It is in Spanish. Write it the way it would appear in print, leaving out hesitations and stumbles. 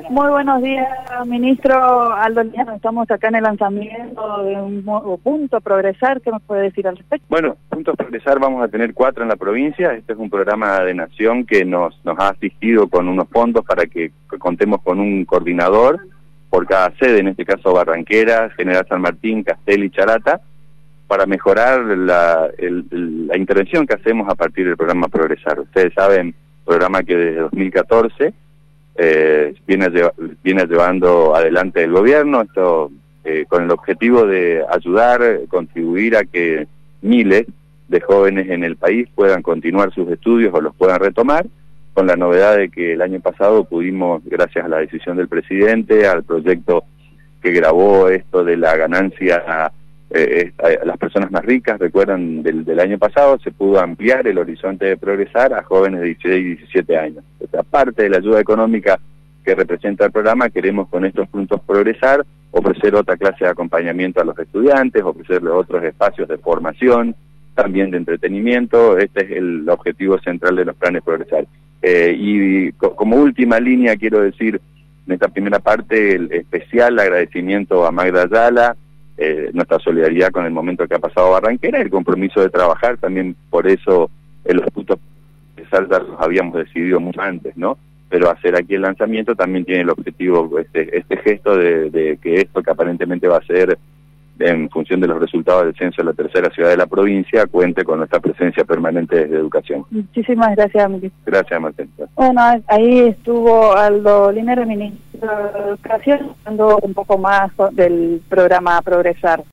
Muy buenos días, ministro Aldo Liano. Estamos acá en el lanzamiento de un nuevo punto Progresar. ¿Qué nos puede decir al respecto? Bueno, puntos Progresar vamos a tener 4 en la provincia. Este es un programa de nación que nos ha asistido con unos fondos para que contemos con un coordinador por cada sede, en este caso Barranqueras, General San Martín, Castel y Charata, para mejorar la intervención que hacemos a partir del programa Progresar. Ustedes saben, programa que desde 2014 viene llevando adelante el gobierno, esto con el objetivo de ayudar, contribuir a que miles de jóvenes en el país puedan continuar sus estudios o los puedan retomar, con la novedad de que el año pasado pudimos, gracias a la decisión del presidente, al proyecto que grabó esto de la ganancia a las personas más ricas, recuerdan, del año pasado, se pudo ampliar el horizonte de Progresar a jóvenes de 16 y 17 años. O sea, aparte de la ayuda económica que representa el programa, queremos con estos puntos Progresar ofrecer otra clase de acompañamiento a los estudiantes, ofrecerles otros espacios de formación, también de entretenimiento. Este es el objetivo central de los planes Progresar. Y como última línea quiero decir, en esta primera parte, el especial agradecimiento a Magda Ayala, nuestra solidaridad con el momento que ha pasado Barranquera, el compromiso de trabajar, también por eso en los puntos Progresar ya los habíamos decidido mucho antes, ¿no? Pero hacer aquí el lanzamiento también tiene el objetivo, este gesto de que esto que aparentemente va a ser en función de los resultados del censo de la tercera ciudad de la provincia, cuente con nuestra presencia permanente desde educación. Muchísimas gracias, ministro. Gracias, Martín. Bueno, ahí estuvo Aldo Liano, ministro de Educación, hablando un poco más del programa Progresar.